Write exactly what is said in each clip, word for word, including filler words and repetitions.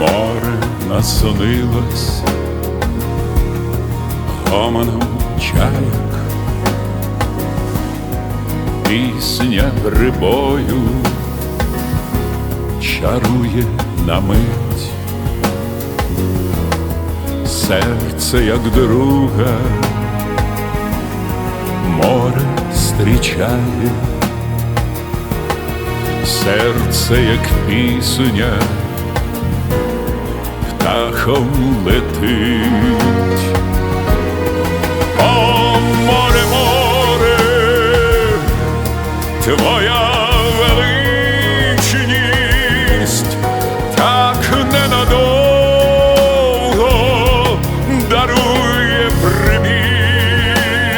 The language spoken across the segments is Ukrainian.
Море наснилось гомоном чаєк, пісня грибою чарує на мить, серце, як друга, море зустрічає, серце, як пісня, птахом летить. О, море, море, твоя величність так ненадовго дарує прибій.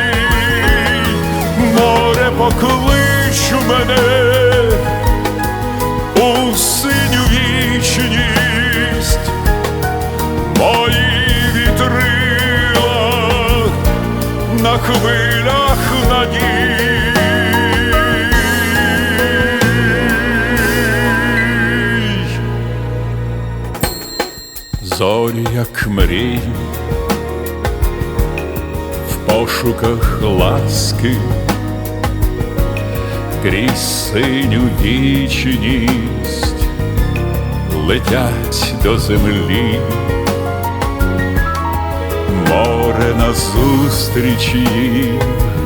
Море, поклич мене у синю вічність, мої вітрила на хвилях надій. Зорі, як мрії, в пошуках ласки, крізь синю вічність летять до землі. Море назустріч їм,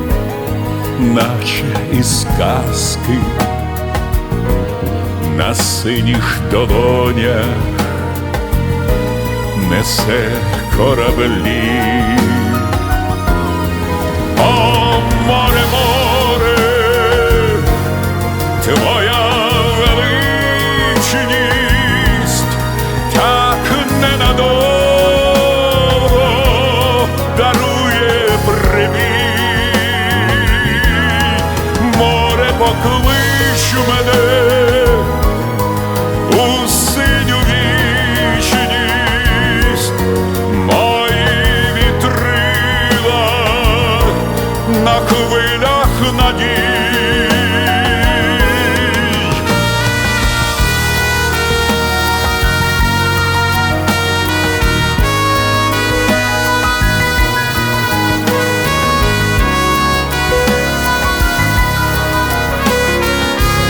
наче із казки, на синіх долонях несе кораблі. О, море, море, твоя величність так ненадовго дарує прибій. Море, поклич мене у синю вічність, мої вітрила на хвилях надій.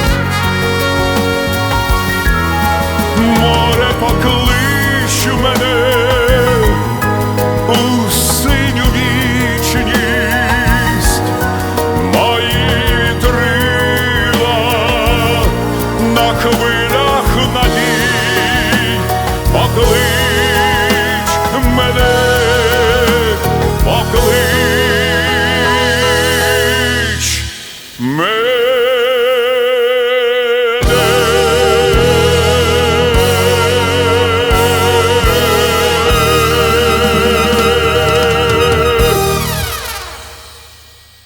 Море, поклич мене